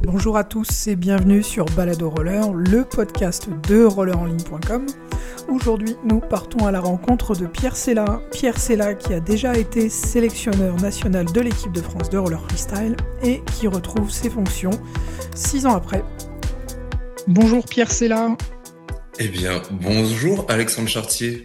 Bonjour à tous et bienvenue sur Balado Roller, le podcast de rollerenligne.com. Aujourd'hui, nous partons à la rencontre de Pierre Sella. Pierre Sella qui a déjà été sélectionneur national de l'équipe de France de roller freestyle et qui retrouve ses fonctions 6 ans après. Bonjour Pierre Sella. Eh bien, bonjour Alexandre Chartier.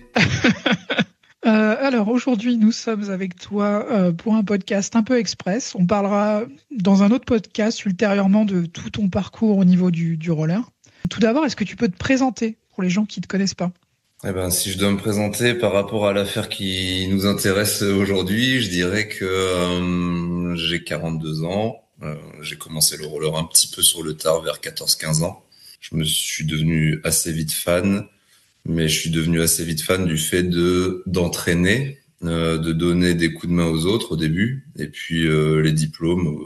Alors aujourd'hui, nous sommes avec toi pour un podcast un peu express. On parlera dans un autre podcast ultérieurement de tout ton parcours au niveau du roller. Tout d'abord, est-ce que tu peux te présenter pour les gens qui ne te connaissent pas ? Eh ben, si je dois me présenter par rapport à l'affaire qui nous intéresse aujourd'hui, je dirais que j'ai 42 ans. J'ai commencé le roller un petit peu sur le tard, vers 14-15 ans. Je me suis devenu assez vite fan. Mais je suis devenu assez vite fan du fait d'entraîner, de donner des coups de main aux autres au début, et puis les diplômes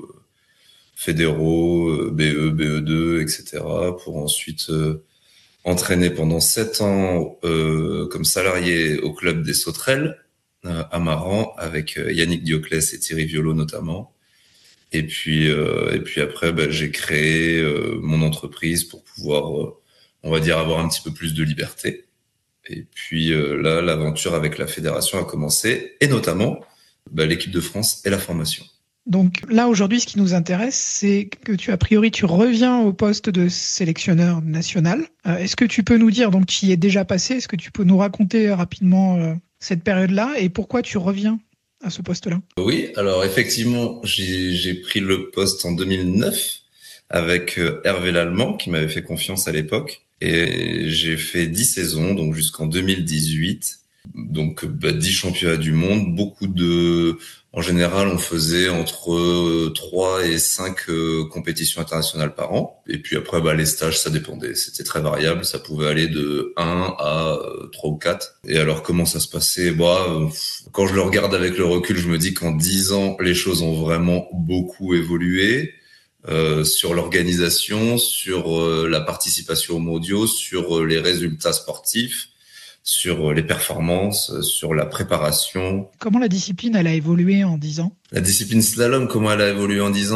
fédéraux, BE, BE2, etc., pour ensuite entraîner pendant 7 ans comme salarié au club des Sauterelles à Maran avec Yannick Dioclès et Thierry Violo notamment. Et puis après, j'ai créé mon entreprise pour pouvoir, on va dire, avoir un petit peu plus de liberté. Et puis là, l'aventure avec la fédération a commencé, et notamment l'équipe de France et la formation. Donc là, aujourd'hui, ce qui nous intéresse, c'est que tu reviens au poste de sélectionneur national. Est-ce que tu peux nous dire, donc tu y es déjà passé, est-ce que tu peux nous raconter rapidement cette période-là et pourquoi tu reviens à ce poste-là ? Oui, alors effectivement, j'ai pris le poste en 2009 avec Hervé Lallemand, qui m'avait fait confiance à l'époque. Et j'ai fait 10 saisons, donc jusqu'en 2018. Donc 10 championnats du monde, en général, on faisait entre 3 et 5 compétitions internationales par an. Et puis après, les stages, ça dépendait. C'était très variable. Ça pouvait aller de 1 à 3 ou 4. Et alors, comment ça se passait? Quand je le regarde avec le recul, je me dis qu'en 10 ans, les choses ont vraiment beaucoup évolué. Sur l'organisation, sur la participation aux mondiaux, sur les résultats sportifs, sur les performances, sur la préparation. Comment la discipline elle a évolué en 10 ans ? La discipline slalom, comment elle a évolué en 10 ans ?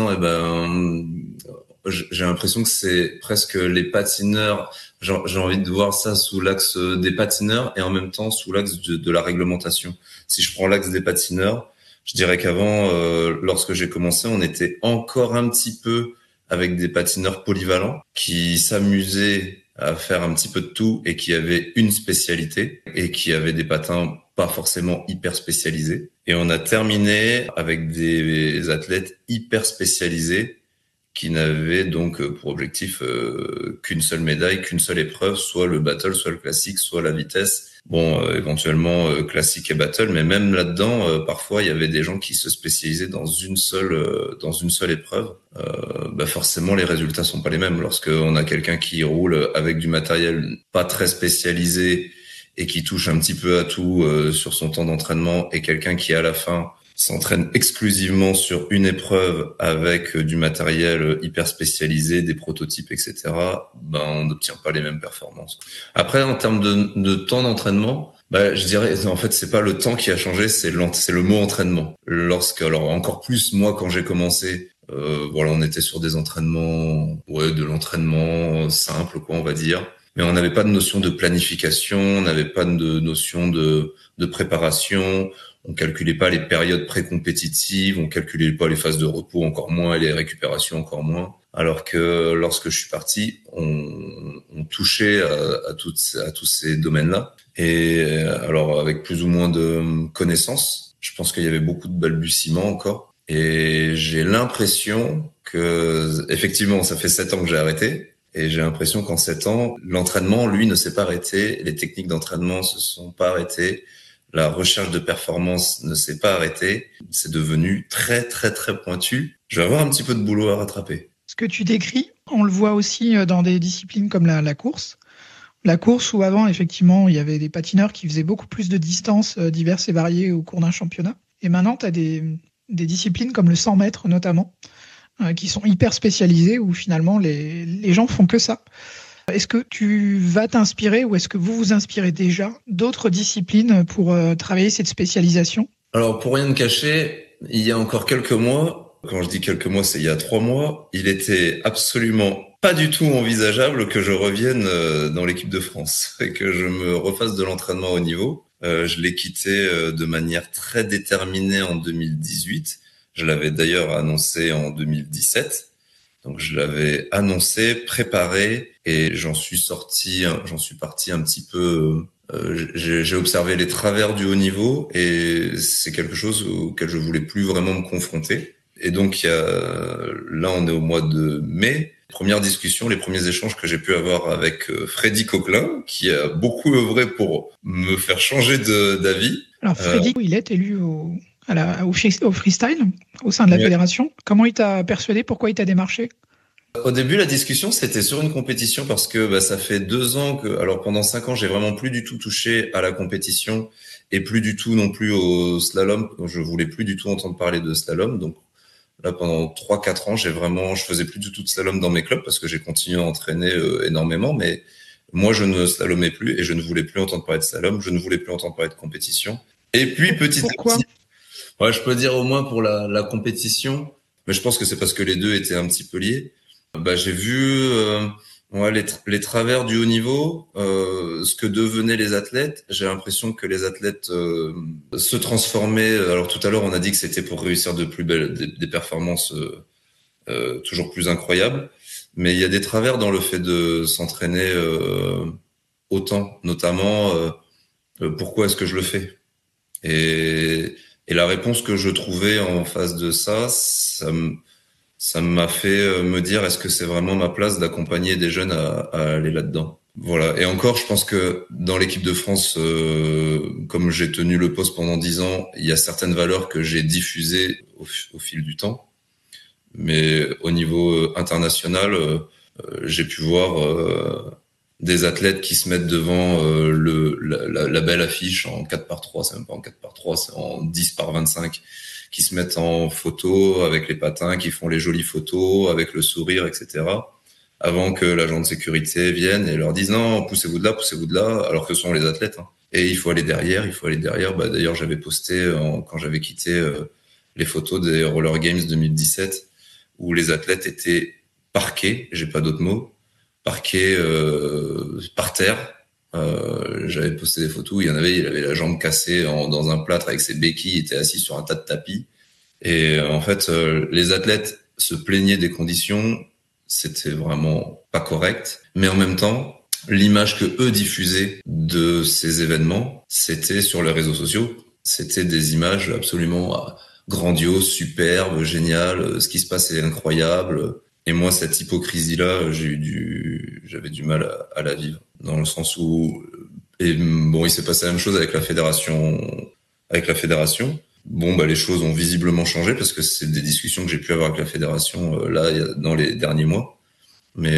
J'ai l'impression que c'est presque les patineurs. J'ai envie de voir ça sous l'axe des patineurs et en même temps sous l'axe de la réglementation. Si je prends l'axe des patineurs, je dirais qu'avant, lorsque j'ai commencé, on était encore un petit peu avec des patineurs polyvalents qui s'amusaient à faire un petit peu de tout et qui avaient une spécialité et qui avaient des patins pas forcément hyper spécialisés. Et on a terminé avec des athlètes hyper spécialisés qui n'avaient donc pour objectif qu'une seule médaille, qu'une seule épreuve, soit le battle, soit le classique, soit la vitesse. Éventuellement classique et battle, mais même là-dedans, parfois il y avait des gens qui se spécialisaient dans une seule épreuve. Forcément, les résultats sont pas les mêmes. Lorsqu'on a quelqu'un qui roule avec du matériel pas très spécialisé et qui touche un petit peu à tout sur son temps d'entraînement, et quelqu'un qui à la fin s'entraîne exclusivement sur une épreuve avec du matériel hyper spécialisé, des prototypes, etc., on n'obtient pas les mêmes performances. Après, en termes de temps d'entraînement, je dirais, en fait, c'est pas le temps qui a changé, c'est le mot entraînement. Alors encore plus, moi, quand j'ai commencé, on était sur des entraînements, de l'entraînement simple, on va dire. Mais on n'avait pas de notion de planification, on n'avait pas de notion de préparation. On calculait pas les périodes pré-compétitives, on calculait pas les phases de repos encore moins et les récupérations encore moins. Alors que lorsque je suis parti, on touchait à tous ces domaines-là. Et alors avec plus ou moins de connaissances, je pense qu'il y avait beaucoup de balbutiements encore. Et j'ai l'impression que, effectivement, ça fait 7 ans que j'ai arrêté. Et j'ai l'impression qu'en 7 ans, l'entraînement, lui, ne s'est pas arrêté. Les techniques d'entraînement se sont pas arrêtées. La recherche de performance ne s'est pas arrêtée. C'est devenu très, très, très pointu. Je vais avoir un petit peu de boulot à rattraper. Ce que tu décris, on le voit aussi dans des disciplines comme la course. La course où avant, effectivement, il y avait des patineurs qui faisaient beaucoup plus de distances diverses et variées au cours d'un championnat. Et maintenant, tu as des disciplines comme le 100 mètres notamment, qui sont hyper spécialisées où finalement les gens font que ça. Est-ce que tu vas t'inspirer ou est-ce que vous vous inspirez déjà d'autres disciplines pour travailler cette spécialisation ? Alors, pour rien te cacher, il y a encore quelques mois, quand je dis quelques mois, c'est il y a 3 mois, il était absolument pas du tout envisageable que je revienne dans l'équipe de France et que je me refasse de l'entraînement au niveau. Je l'ai quitté de manière très déterminée en 2018. Je l'avais d'ailleurs annoncé en 2017. Donc je l'avais annoncé, préparé, et j'en suis parti un petit peu. J'ai observé les travers du haut niveau, et c'est quelque chose auquel je voulais plus vraiment me confronter. Et donc là, on est au mois de mai. Première discussion, les premiers échanges que j'ai pu avoir avec Freddy Coquelin, qui a beaucoup œuvré pour me faire changer d'avis. Alors Freddy, il est élu au freestyle, au sein de la fédération. Comment il t'a persuadé? Pourquoi il t'a démarché? Au début, la discussion, c'était sur une compétition parce que ça fait 2 ans alors pendant 5 ans, j'ai vraiment plus du tout touché à la compétition et plus du tout non plus au slalom. Je voulais plus du tout entendre parler de slalom. Donc là, pendant 3-4 ans, je faisais plus du tout de slalom dans mes clubs parce que j'ai continué à entraîner énormément, mais moi, je ne slalomais plus et je ne voulais plus entendre parler de slalom. Je ne voulais plus entendre parler de compétition. Et puis, petit à petit, ouais, je peux dire au moins pour la compétition, mais je pense que c'est parce que les deux étaient un petit peu liés. J'ai vu les travers du haut niveau, ce que devenaient les athlètes. J'ai l'impression que les athlètes se transformaient. Alors tout à l'heure, on a dit que c'était pour réussir de plus belles des performances toujours plus incroyables, mais il y a des travers dans le fait de s'entraîner autant, notamment pourquoi est-ce que je le fais? Et la réponse que je trouvais en face de ça m'a fait me dire, est-ce que c'est vraiment ma place d'accompagner des jeunes à aller là-dedans? Voilà. Et encore, je pense que dans l'équipe de France, comme j'ai tenu le poste pendant 10 ans, il y a certaines valeurs que j'ai diffusées au fil du temps. Mais au niveau international, j'ai pu voir des athlètes qui se mettent devant la belle affiche en 4x3, c'est même pas en 4x3, c'est en 10x25, qui se mettent en photo avec les patins, qui font les jolies photos avec le sourire, etc. Avant que l'agent de sécurité vienne et leur dise non, poussez-vous de là, alors que ce sont les athlètes. Hein. Et il faut aller derrière. D'ailleurs, j'avais posté quand j'avais quitté les photos des Roller Games 2017 où les athlètes étaient parqués, j'ai pas d'autres mots, parqués par terre. J'avais posté des photos où il avait la jambe cassée dans un plâtre avec ses béquilles, il était assis sur un tas de tapis. Et en fait, les athlètes se plaignaient des conditions, c'était vraiment pas correct. Mais en même temps, l'image que eux diffusaient de ces événements, c'était sur les réseaux sociaux. C'était des images absolument grandioses, superbes, géniales. Ce qui se passe est incroyable. Et moi, cette hypocrisie-là, j'avais du mal à la vivre. Dans le sens où, et bon, il s'est passé la même chose avec la fédération. Bon, les choses ont visiblement changé parce que c'est des discussions que j'ai pu avoir avec la fédération dans les derniers mois. Mais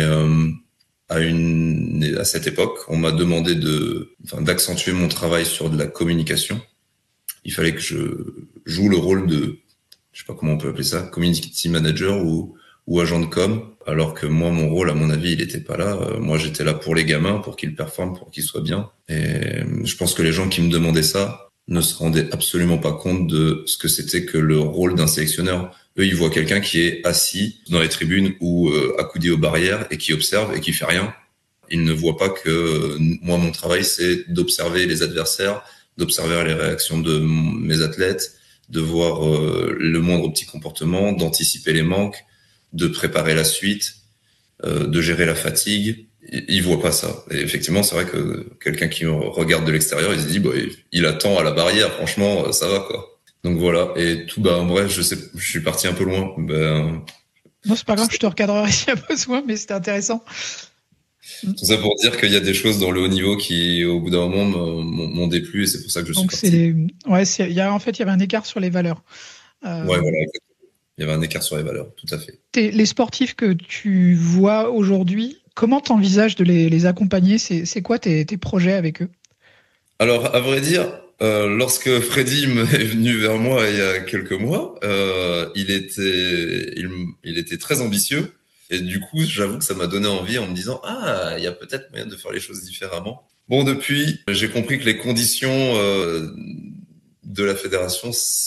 à cette époque, on m'a demandé d'accentuer mon travail sur de la communication. Il fallait que je joue le rôle de, je sais pas comment on peut appeler ça, community manager ou agent de com, alors que moi, mon rôle, à mon avis, il était pas là. Moi, j'étais là pour les gamins, pour qu'ils performent, pour qu'ils soient bien. Et je pense que les gens qui me demandaient ça ne se rendaient absolument pas compte de ce que c'était que le rôle d'un sélectionneur. Eux, ils voient quelqu'un qui est assis dans les tribunes ou accoudé aux barrières et qui observe et qui fait rien. Ils ne voient pas que moi, mon travail, c'est d'observer les adversaires, d'observer les réactions de mes athlètes, de voir le moindre petit comportement, d'anticiper les manques, de préparer la suite, de gérer la fatigue. Il voit pas ça. Et effectivement, c'est vrai que quelqu'un qui regarde de l'extérieur, il se dit, il attend à la barrière, franchement, ça va, quoi. Donc voilà. Et tout, en bref, je suis parti un peu loin. Non, c'est pas grave, je te recadrerai s'il y a besoin, mais c'était intéressant. Tout ça pour dire qu'il y a des choses dans le haut niveau qui, au bout d'un moment, m'ont déplu et c'est pour ça que je suis parti. Il y avait un écart sur les valeurs. Ouais, voilà, exactement. Il y avait un écart sur les valeurs, tout à fait. Les sportifs que tu vois aujourd'hui, comment t'envisages de les accompagner? C'est quoi tes projets avec eux? Alors, à vrai dire, lorsque Freddy est venu vers moi il y a quelques mois, il était très ambitieux. Et du coup, j'avoue que ça m'a donné envie en me disant, il y a peut-être moyen de faire les choses différemment. Bon, depuis, j'ai compris que les conditions de la fédération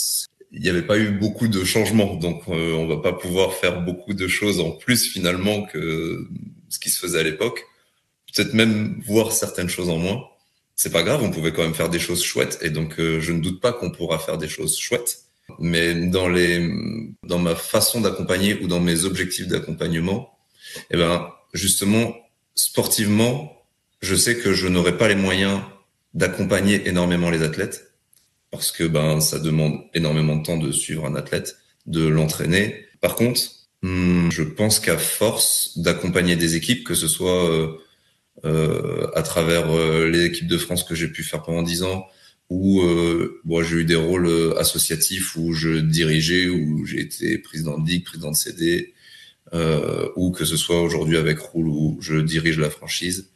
il n'y avait pas eu beaucoup de changements, donc on va pas pouvoir faire beaucoup de choses en plus finalement que ce qui se faisait à l'époque. Peut-être même voir certaines choses en moins. C'est pas grave, on pouvait quand même faire des choses chouettes, et donc je ne doute pas qu'on pourra faire des choses chouettes. Mais dans ma façon d'accompagner ou dans mes objectifs d'accompagnement, eh ben justement sportivement, je sais que je n'aurai pas les moyens d'accompagner énormément les athlètes, parce que ça demande énormément de temps de suivre un athlète, de l'entraîner. Par contre, je pense qu'à force d'accompagner des équipes, que ce soit à travers les équipes de France que j'ai pu faire pendant 10 ans, où j'ai eu des rôles associatifs où je dirigeais, où j'ai été président de ligue, président de CD, ou que ce soit aujourd'hui avec Roule où je dirige la franchise.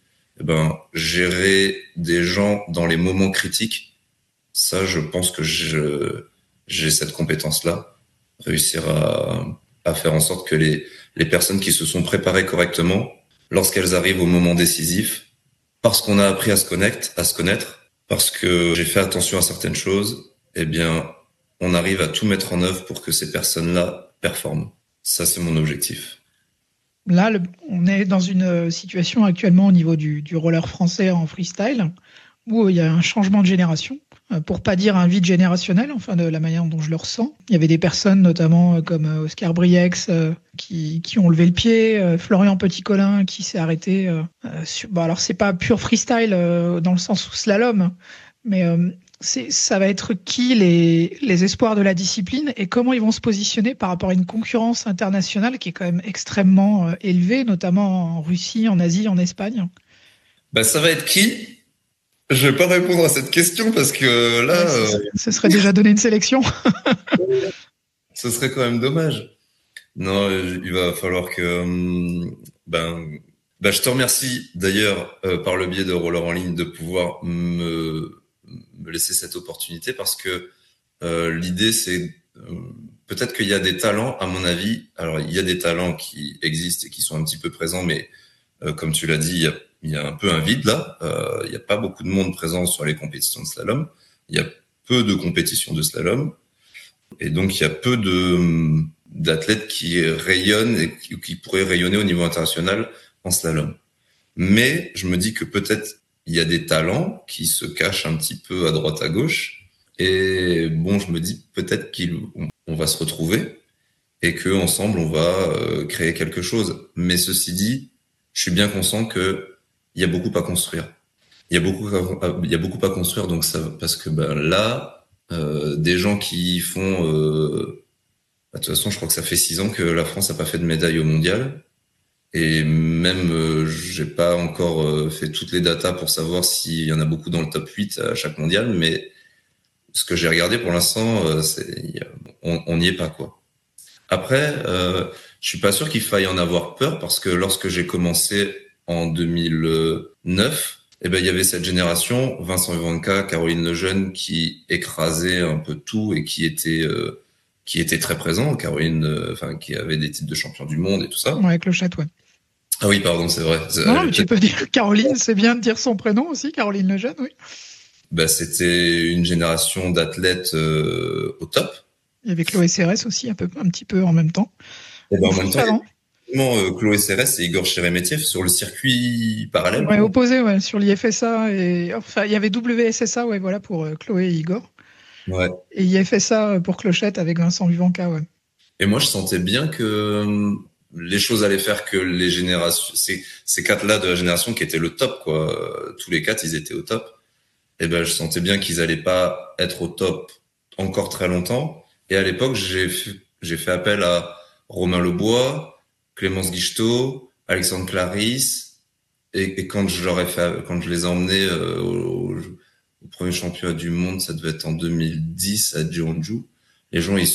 Gérer des gens dans les moments critiques, ça, je pense que j'ai cette compétence-là, réussir à faire en sorte que les personnes qui se sont préparées correctement, lorsqu'elles arrivent au moment décisif, parce qu'on a appris à se connaître, parce que j'ai fait attention à certaines choses, on arrive à tout mettre en œuvre pour que ces personnes-là performent. Ça, c'est mon objectif. Là, on est dans une situation actuellement au niveau du roller français en freestyle, où il y a un changement de génération, pour pas dire un vide générationnel, enfin de la manière dont je le ressens. Il y avait des personnes, notamment comme Oscar Briex, qui ont levé le pied, Florian Petit-Colin qui s'est arrêté. Alors c'est pas pur freestyle dans le sens où slalom, mais ça va être qui les espoirs de la discipline et comment ils vont se positionner par rapport à une concurrence internationale qui est quand même extrêmement élevée, notamment en Russie, en Asie, en Espagne. Ça va être qui ? Je vais pas répondre à cette question parce que là... Ce serait déjà donné une sélection. Ce serait quand même dommage. Non, il va falloir que... je te remercie d'ailleurs par le biais de Roller en ligne de pouvoir me laisser cette opportunité, parce que l'idée c'est... peut-être qu'il y a des talents, à mon avis. Alors, il y a des talents qui existent et qui sont un petit peu présents, mais comme tu l'as dit, il y a un peu un vide là. Il n'y a pas beaucoup de monde présent sur les compétitions de slalom. Il y a peu de compétitions de slalom. Et donc, il y a peu d'athlètes qui rayonnent et qui pourraient rayonner au niveau international en slalom. Mais je me dis que peut-être il y a des talents qui se cachent un petit peu à droite à gauche. Et je me dis peut-être qu'on va se retrouver et que ensemble on va créer quelque chose. Mais ceci dit, je suis bien conscient que il y a beaucoup à construire. Il y a beaucoup à construire, donc ça, parce que là, des gens qui font, de toute façon, je crois que ça fait 6 ans que la France n'a pas fait de médaille au mondial, et même j'ai pas encore fait toutes les datas pour savoir s'il y en a beaucoup dans le top 8 à chaque mondial, mais ce que j'ai regardé pour l'instant, on n'y est pas quoi. Après, je suis pas sûr qu'il faille en avoir peur, parce que lorsque j'ai commencé en 2009, il y avait cette génération, Vincent Ivanka, Caroline Lejeune, qui écrasait un peu tout et qui était très présent. Caroline, qui avait des titres de champion du monde et tout ça. Ouais, Clochette, ouais. Ah oui, pardon, c'est vrai. Non, mais tu peux dire Caroline, c'est bien de dire son prénom aussi, Caroline Lejeune, oui. C'était une génération d'athlètes au top. Il y avait Chloé Cérès aussi, un petit peu en même temps. En même temps, Chloé Cérès et Igor Sheremetyev sur le circuit parallèle. Ouais, opposé, ouais, sur l'IFSA il y avait WSSA, ouais, voilà, pour Chloé et Igor. Ouais. Et IFSA pour Clochette avec Vincent Vivanca, ouais. Et moi, je sentais bien que les choses allaient faire que les générations, ces 4-là de la génération qui étaient le top, quoi. Tous les 4, ils étaient au top. Je sentais bien qu'ils allaient pas être au top encore très longtemps. Et à l'époque, j'ai fait appel à Romain Lebois, Clémence Guichetot, Alexandre Clarisse, et quand je les ai emmenés au premier championnat du monde, ça devait être en 2010 à Jeonju. Les gens ils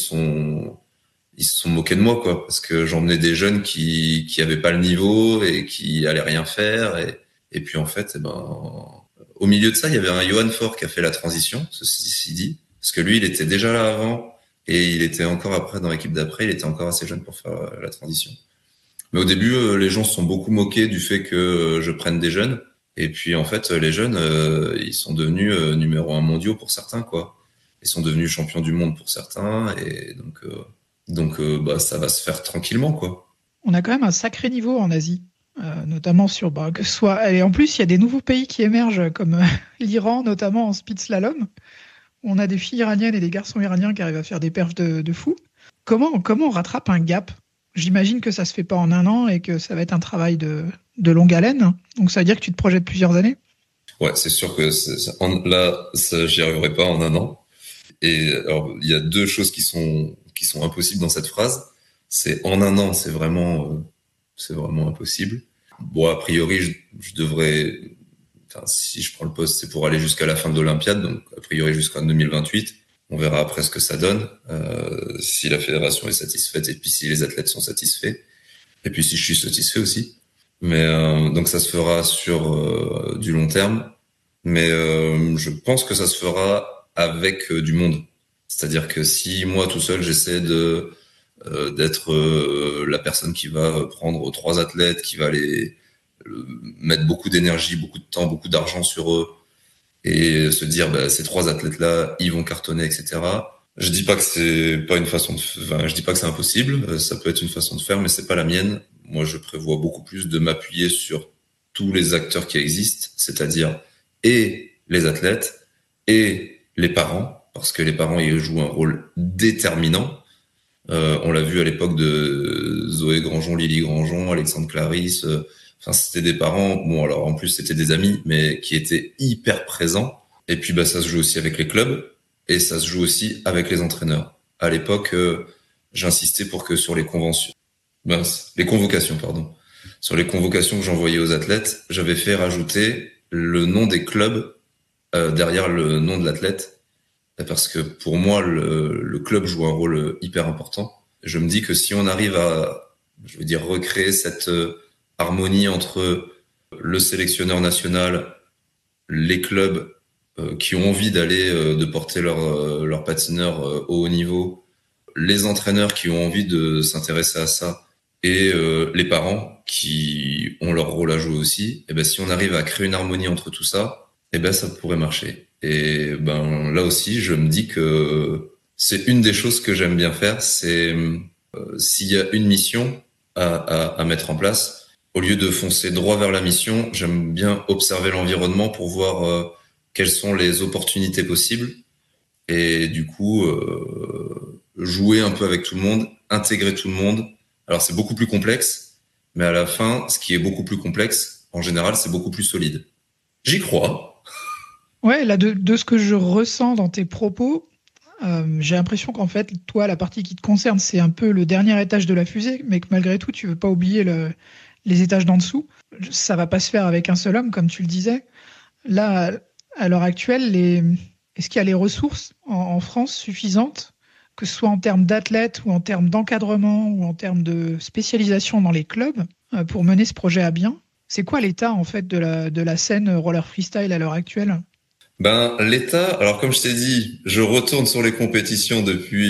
se sont moqués de moi, quoi, parce que j'emmenais des jeunes qui avaient pas le niveau et qui allaient rien faire, et puis en fait, au milieu de ça, il y avait un Johan Faure qui a fait la transition, ceci dit, parce que lui, il était déjà là avant. Et il était encore après dans l'équipe d'après, il était encore assez jeune pour faire la transition. Mais au début, les gens se sont beaucoup moqués du fait que je prenne des jeunes. Et puis en fait, les jeunes, ils sont devenus numéro 1 mondiaux pour certains, quoi. et sont devenus champions du monde pour certains. Et donc, ça va se faire tranquillement, quoi. On a quand même un sacré niveau en Asie, notamment sur que ce soit. Et en plus, il y a des nouveaux pays qui émergent, comme l'Iran, notamment en speed slalom. Où on a des filles iraniennes et des garçons iraniens qui arrivent à faire des perfs de fou. Comment on rattrape un gap? J'imagine que ça se fait pas en un an et que ça va être un travail de longue haleine. Donc ça veut dire que tu te projettes plusieurs années? Ouais, c'est sûr que j'y arriverai pas en un an. Et alors, il y a deux choses qui sont impossibles dans cette phrase. C'est en un an, c'est vraiment impossible. Bon, a priori, je devrais, enfin, si je prends le poste, c'est pour aller jusqu'à la fin de l'Olympiade, donc a priori jusqu'en 2028. On verra après ce que ça donne, si la fédération est satisfaite et puis si les athlètes sont satisfaits, et puis si je suis satisfait aussi. Mais donc ça se fera sur du long terme, mais je pense que ça se fera avec du monde. C'est-à-dire que si moi tout seul j'essaie d'être la personne qui va prendre 3 athlètes, qui va les mettre beaucoup d'énergie, beaucoup de temps, beaucoup d'argent sur eux, et se dire ces 3 athlètes-là, ils vont cartonner, etc. Je dis pas que c'est pas une façon je dis pas que c'est impossible. Ça peut être une façon de faire, mais c'est pas la mienne. Moi, je prévois beaucoup plus de m'appuyer sur tous les acteurs qui existent, c'est-à-dire et les athlètes et les parents, parce que les parents ils jouent un rôle déterminant. On l'a vu à l'époque de Zoé Grandjean, Lily Grandjean, Alexandre Clarisse. Enfin, c'était des parents, bon alors en plus c'était des amis, mais qui étaient hyper présents. Et puis ça se joue aussi avec les clubs et ça se joue aussi avec les entraîneurs. À l'époque, j'insistais pour que sur les convocations, pardon. Sur les convocations que j'envoyais aux athlètes, j'avais fait rajouter le nom des clubs derrière le nom de l'athlète, parce que pour moi le club joue un rôle hyper important. Je me dis que si on arrive à, je veux dire, recréer cette harmonie entre le sélectionneur national, les clubs qui ont envie d'aller de porter leur patineur au haut niveau, les entraîneurs qui ont envie de s'intéresser à ça et les parents qui ont leur rôle à jouer aussi, et si on arrive à créer une harmonie entre tout ça, ça pourrait marcher. Et là aussi, je me dis que c'est une des choses que j'aime bien faire, c'est s'il y a une mission à mettre en place, au lieu de foncer droit vers la mission, j'aime bien observer l'environnement pour voir quelles sont les opportunités possibles et du coup jouer un peu avec tout le monde, intégrer tout le monde. Alors c'est beaucoup plus complexe, mais à la fin, ce qui est beaucoup plus complexe, en général, c'est beaucoup plus solide. J'y crois. Ouais, là, de ce que je ressens dans tes propos, j'ai l'impression qu'en fait, toi, la partie qui te concerne, c'est un peu le dernier étage de la fusée, mais que malgré tout, tu veux pas oublier les étages d'en dessous. Ça va pas se faire avec un seul homme, comme tu le disais. Là, à l'heure actuelle, est-ce qu'il y a les ressources en France suffisantes, que ce soit en termes d'athlètes ou en termes d'encadrement ou en termes de spécialisation dans les clubs, pour mener ce projet à bien? C'est quoi l'état en fait de la scène roller freestyle à l'heure actuelle? L'état, alors comme je t'ai dit, je retourne sur les compétitions depuis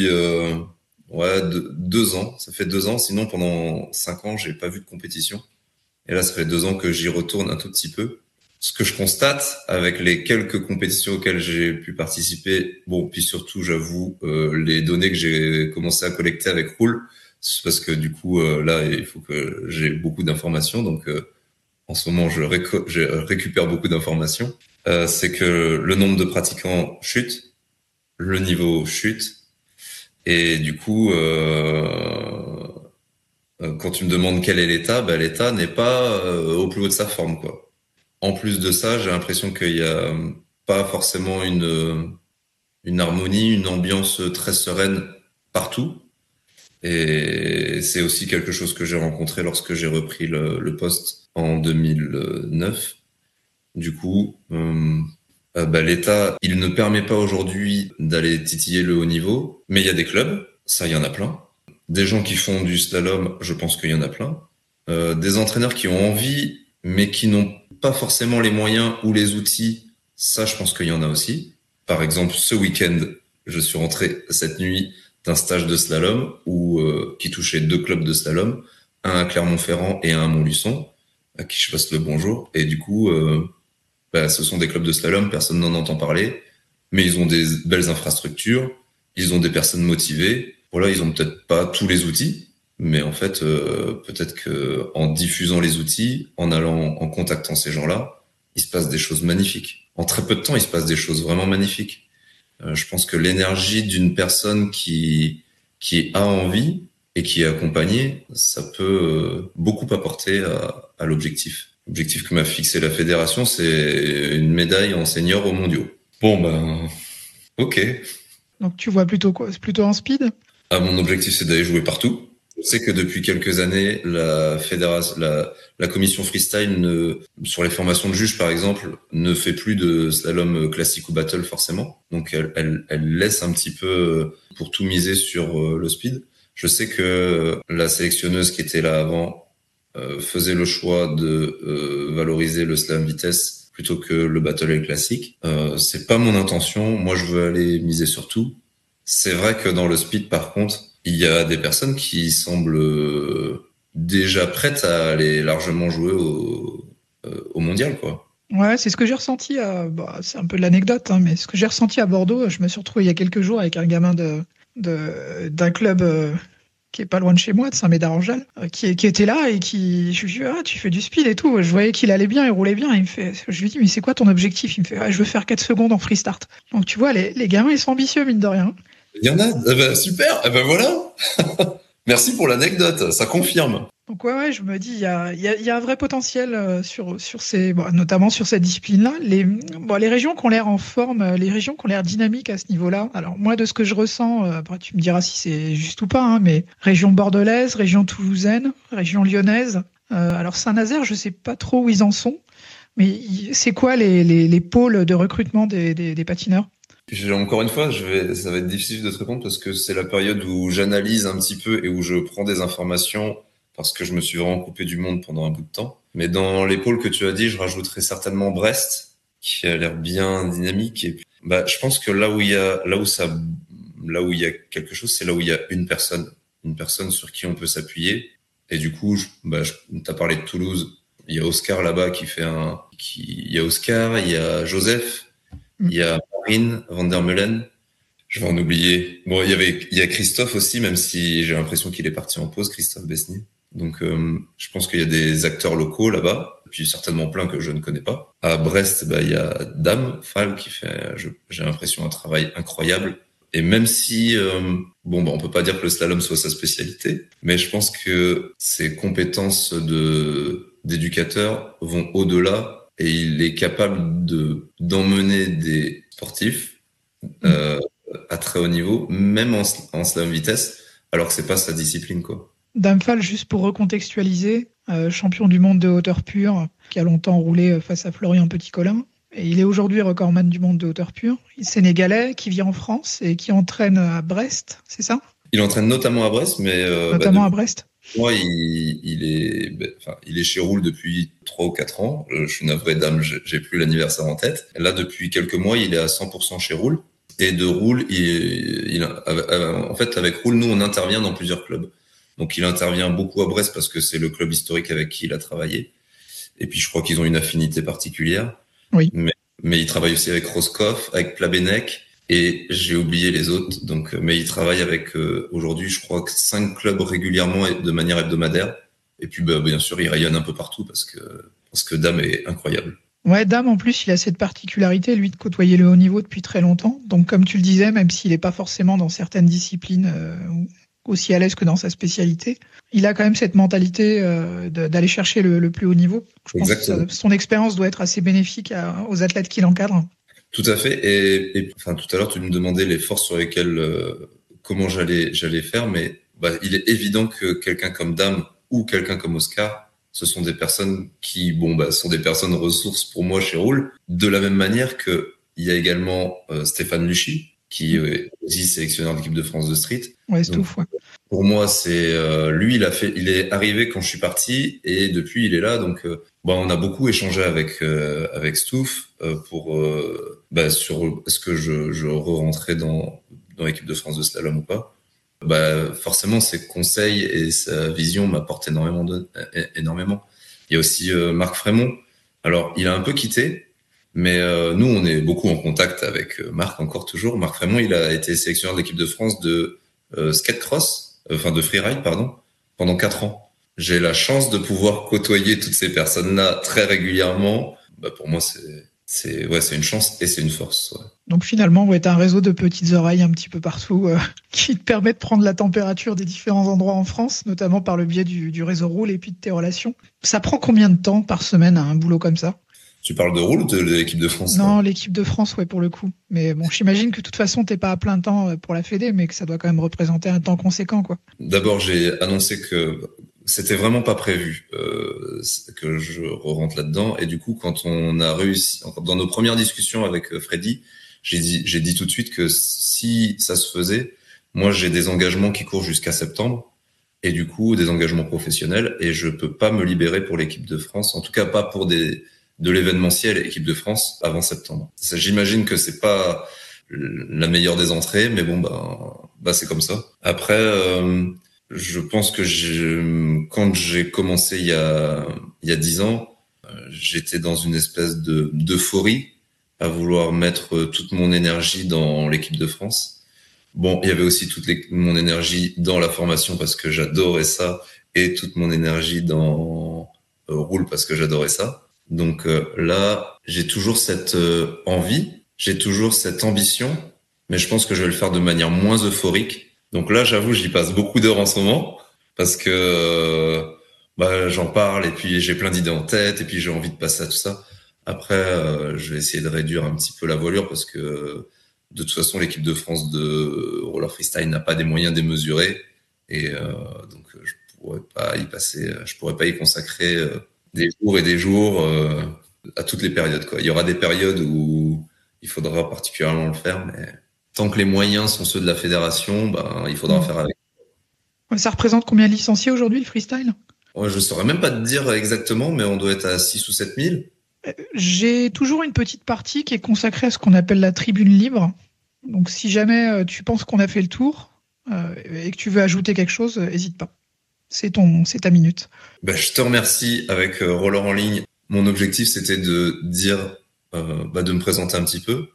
2 ans. Ça fait 2 ans, sinon pendant 5 ans, j'ai pas vu de compétition. Et là, ça fait 2 ans que j'y retourne un tout petit peu. Ce que je constate avec les quelques compétitions auxquelles j'ai pu participer, puis surtout, j'avoue, les données que j'ai commencé à collecter avec Roule, c'est parce que du coup, là, il faut que j'ai beaucoup d'informations. Donc, en ce moment, je récupère beaucoup d'informations. C'est que le nombre de pratiquants chute, le niveau chute, et du coup, quand tu me demandes quel est l'état, l'état n'est pas au plus haut de sa forme, quoi. En plus de ça, j'ai l'impression qu'il y a pas forcément une harmonie, une ambiance très sereine partout. Et c'est aussi quelque chose que j'ai rencontré lorsque j'ai repris le poste en 2009. Du coup, l'État, il ne permet pas aujourd'hui d'aller titiller le haut niveau, mais il y a des clubs, ça il y en a plein. Des gens qui font du slalom, je pense qu'il y en a plein. Des entraîneurs qui ont envie, mais qui n'ont pas forcément les moyens ou les outils, ça je pense qu'il y en a aussi. Par exemple, ce week-end, je suis rentré cette nuit d'un stage de slalom qui touchait 2 clubs de slalom, un à Clermont-Ferrand et un à Montluçon, à qui je passe le bonjour. Et du coup, ce sont des clubs de slalom, personne n'en entend parler. mais ils ont des belles infrastructures, ils ont des personnes motivées. Voilà, ils ont peut-être pas tous les outils, mais en fait, peut-être que en diffusant les outils, en allant, en contactant ces gens-là, il se passe des choses magnifiques. En très peu de temps, il se passe des choses vraiment magnifiques. Je pense que l'énergie d'une personne qui a envie et qui est accompagnée, ça peut beaucoup apporter à l'objectif. L'objectif que m'a fixé la fédération, c'est une médaille en senior aux mondiaux. Bon ben, ok. Donc tu vois plutôt quoi? C'est plutôt en speed? Ah, mon objectif, c'est d'aller jouer partout. Je sais que depuis quelques années, la fédération, la commission freestyle sur les formations de juges, par exemple, ne fait plus de slalom classique ou battle forcément. Donc, elle laisse un petit peu pour tout miser sur le speed. Je sais que la sélectionneuse qui était là avant faisait le choix de valoriser le slalom vitesse plutôt que le battle et le classique. C'est pas mon intention. Moi, je veux aller miser sur tout. C'est vrai que dans le speed, par contre, il y a des personnes qui semblent déjà prêtes à aller largement jouer au mondial, quoi. Ouais, c'est ce que j'ai ressenti c'est un peu de l'anecdote, hein, mais ce que j'ai ressenti à Bordeaux, je me suis retrouvé il y a quelques jours avec un gamin d'un club qui est pas loin de chez moi, de Saint-Médard-en-Jalles, qui était là et je lui dis, ah, tu fais du speed et tout. Je voyais qu'il allait bien, il roulait bien. Je lui dis, mais c'est quoi ton objectif? Il me fait, ah, je veux faire 4 secondes en free start. Donc tu vois, les gamins, ils sont ambitieux, mine de rien. Il y en a, super, voilà. Merci pour l'anecdote, ça confirme. Donc ouais, je me dis, il y a un vrai potentiel sur notamment sur cette discipline-là. Les régions qui ont l'air en forme, les régions qui ont l'air dynamiques à ce niveau-là. Alors moi, de ce que je ressens, après tu me diras si c'est juste ou pas, hein, mais région bordelaise, région toulousaine, région lyonnaise. Alors Saint-Nazaire, je sais pas trop où ils en sont, mais c'est quoi les pôles de recrutement des patineurs? Encore une fois, ça va être difficile de te répondre parce que c'est la période où j'analyse un petit peu et où je prends des informations parce que je me suis vraiment coupé du monde pendant un bout de temps. Mais dans les pôles que tu as dit, je rajouterais certainement Brest, qui a l'air bien dynamique. Et puis, je pense que là où il y a quelque chose, c'est là où il y a une personne sur qui on peut s'appuyer. Et du coup, t'as parlé de Toulouse. Il y a Oscar là-bas il y a Oscar, il y a Joseph. Il y a Marine van der Meulen. Je vais en oublier. Bon, il y a Christophe aussi, même si j'ai l'impression qu'il est parti en pause, Christophe Besnier. Donc, je pense qu'il y a des acteurs locaux là-bas, puis certainement plein que je ne connais pas. À Brest, il y a Dame Fall qui fait, j'ai l'impression, un travail incroyable. Et même si, on peut pas dire que le slalom soit sa spécialité, mais je pense que ses compétences d'éducateur vont au-delà. Et il est capable d'emmener des sportifs à très haut niveau, même en slalom vitesse, alors que c'est pas sa discipline, quoi. Damphal, juste pour recontextualiser, champion du monde de hauteur pure, qui a longtemps roulé face à Florian Petit-Colin. Et il est aujourd'hui recordman du monde de hauteur pure. Il est sénégalais, qui vit en France et qui entraîne à Brest, c'est ça? Il entraîne notamment à Brest, mais notamment à Brest. Moi, il est chez Roule depuis 3 ou 4 ans. Je suis navré, Dame, j'ai plus l'anniversaire en tête. Là, depuis quelques mois, il est à 100% chez Roule. Et de Roule, en fait, avec Roule, nous, on intervient dans plusieurs clubs. Donc, il intervient beaucoup à Brest parce que c'est le club historique avec qui il a travaillé. Et puis, je crois qu'ils ont une affinité particulière. Oui. Mais il travaille aussi avec Roscoff, avec Plabennec. Et j'ai oublié les autres. Donc, mais il travaille avec aujourd'hui, je crois que 5 clubs régulièrement et de manière hebdomadaire. Et puis, bien sûr, il rayonne un peu partout parce que Dame est incroyable. Ouais, Dame, en plus, il a cette particularité, lui, de côtoyer le haut niveau depuis très longtemps. Donc, comme tu le disais, même s'il n'est pas forcément dans certaines disciplines aussi à l'aise que dans sa spécialité, il a quand même cette mentalité d'aller chercher le plus haut niveau. Je pense que son expérience doit être assez bénéfique aux athlètes qui l'encadrent. Tout à fait. Et enfin, tout à l'heure, tu me demandais les forces sur lesquelles, comment j'allais faire, mais il est évident que quelqu'un comme Dame ou quelqu'un comme Oscar, ce sont des personnes qui, sont des personnes ressources pour moi chez Roule. De la même manière que il y a également Stéphane Luchy, qui est aussi sélectionneur de l'équipe de France de street. Ouais, c'est ouf, ouais. Pour moi, c'est lui, il est arrivé quand je suis parti et depuis il est là. Donc, on a beaucoup échangé avec Stouff pour sur est-ce que je re-rentrais dans l'équipe de France de slalom ou pas. Forcément, ses conseils et sa vision m'apportent énormément. Il y a aussi Marc Frémont. Alors, il a un peu quitté, Mais nous, on est beaucoup en contact avec Marc, encore toujours. Marc Frémont, il a été sélectionneur de l'équipe de France de de freeride, pardon, pendant 4 ans. J'ai la chance de pouvoir côtoyer toutes ces personnes-là très régulièrement. Pour moi, c'est une chance et c'est une force. Ouais. Donc finalement, t'as un réseau de petites oreilles un petit peu partout qui te permet de prendre la température des différents endroits en France, notamment par le biais du réseau Roule et puis de tes relations. Ça prend combien de temps par semaine un boulot comme ça ? Tu parles de Roule ou de l'équipe de France ? Non, l'équipe de France, pour le coup. Mais bon, j'imagine que de toute façon, t'es pas à plein temps pour la Fédé, mais que ça doit quand même représenter un temps conséquent, quoi. D'abord, j'ai annoncé que c'était vraiment pas prévu que je rentre là-dedans. Et du coup, quand on a réussi, dans nos premières discussions avec Freddy, j'ai dit tout de suite que si ça se faisait, moi, j'ai des engagements qui courent jusqu'à septembre. Et du coup, des engagements professionnels. Et je peux pas me libérer pour l'équipe de France. En tout cas, pas pour de l'événementiel équipe de France avant septembre. J'imagine que c'est pas la meilleure des entrées, mais bon, c'est comme ça. Après, je pense que quand j'ai commencé il y a 10 ans, j'étais dans une espèce d'euphorie à vouloir mettre toute mon énergie dans l'équipe de France. Bon, il y avait aussi mon énergie dans la formation parce que j'adorais ça et toute mon énergie dans Roule parce que j'adorais ça. Donc là, j'ai toujours cette envie, j'ai toujours cette ambition, mais je pense que je vais le faire de manière moins euphorique. Donc là, j'avoue, j'y passe beaucoup d'heures en ce moment parce que j'en parle et puis j'ai plein d'idées en tête et puis j'ai envie de passer à tout ça. Après, je vais essayer de réduire un petit peu la voilure parce que de toute façon, l'équipe de France de roller freestyle n'a pas des moyens démesurés et donc je pourrais pas y consacrer des jours et des jours à toutes les périodes, quoi. Il y aura des périodes où il faudra particulièrement le faire, mais tant que les moyens sont ceux de la fédération, il faudra faire avec. Ça représente combien de licenciés aujourd'hui, le freestyle ? Je saurais même pas te dire exactement, mais on doit être à 6 ou 7 000. J'ai toujours une petite partie qui est consacrée à ce qu'on appelle la tribune libre. Donc si jamais tu penses qu'on a fait le tour et que tu veux ajouter quelque chose, n'hésite pas. C'est ta minute. Je te remercie avec Roller en ligne. Mon objectif, c'était de dire, de me présenter un petit peu,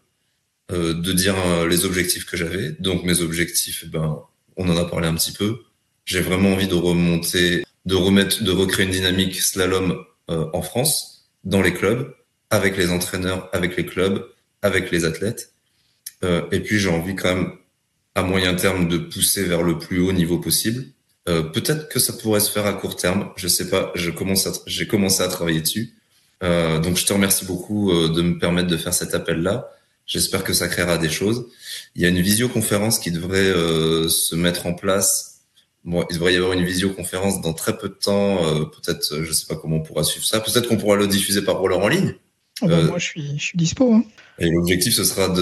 de dire les objectifs que j'avais. Donc mes objectifs, on en a parlé un petit peu. J'ai vraiment envie de remonter, de recréer une dynamique slalom en France, dans les clubs, avec les entraîneurs, avec les clubs, avec les athlètes. Et puis j'ai envie quand même, à moyen terme, de pousser vers le plus haut niveau possible. Peut-être que ça pourrait se faire à court terme, je sais pas, j'ai commencé à travailler dessus. Donc je te remercie beaucoup de me permettre de faire cet appel-là. J'espère que ça créera des choses. Il y a une visioconférence qui devrait se mettre en place. Bon, il devrait y avoir une visioconférence dans très peu de temps. Peut-être, je sais pas comment on pourra suivre ça. Peut-être qu'on pourra le diffuser par Roller en ligne. Moi, je suis dispo. Hein. Et l'objectif, ce sera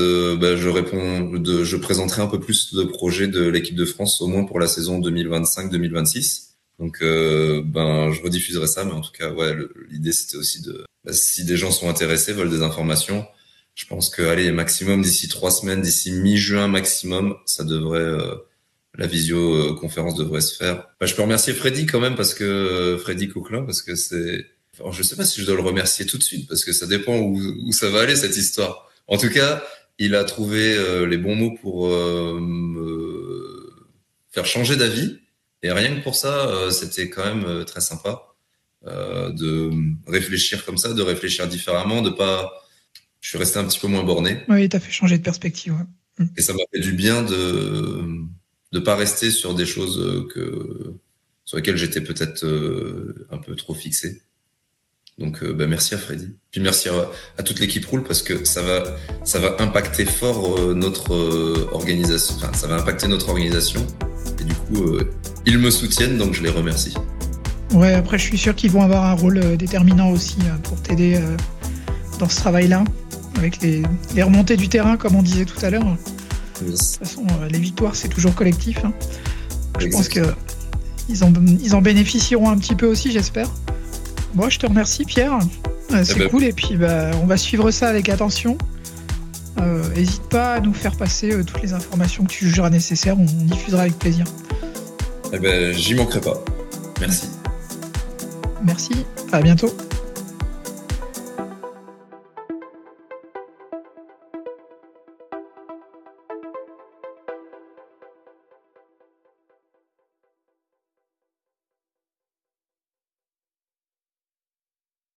je présenterai un peu plus de projets de l'équipe de France, au moins pour la saison 2025-2026. Donc, je rediffuserai ça, mais en tout cas, l'idée, c'était aussi si des gens sont intéressés, veulent des informations, je pense que, maximum d'ici 3 semaines, d'ici mi-juin maximum, ça devrait, la visioconférence devrait se faire. Je peux remercier Freddy quand même Freddy Coquelin, parce que alors, je sais pas si je dois le remercier tout de suite, parce que ça dépend où ça va aller, cette histoire. En tout cas, il a trouvé les bons mots pour me faire changer d'avis. Et rien que pour ça, c'était quand même très sympa de réfléchir comme ça, de réfléchir différemment, je suis resté un petit peu moins borné. Oui, t'as fait changer de perspective. Ouais. Et ça m'a fait du bien de pas rester sur des choses sur lesquelles j'étais peut-être un peu trop fixé. Donc merci à Freddy. Puis merci à toute l'équipe Roule, parce que ça va impacter fort notre organisation. Enfin, ça va impacter notre organisation. Et du coup, ils me soutiennent, donc je les remercie. Ouais, après je suis sûr qu'ils vont avoir un rôle déterminant aussi pour t'aider dans ce travail-là, avec les remontées du terrain, comme on disait tout à l'heure. Yes. De toute façon, les victoires, c'est toujours collectif. Hein. Je pense qu'ils en bénéficieront un petit peu aussi, j'espère. Moi, je te remercie, Pierre. C'est cool. Et puis, on va suivre ça avec attention. N'hésite pas à nous faire passer toutes les informations que tu jugeras nécessaires. On diffusera avec plaisir. J'y manquerai pas. Merci. Merci. À bientôt.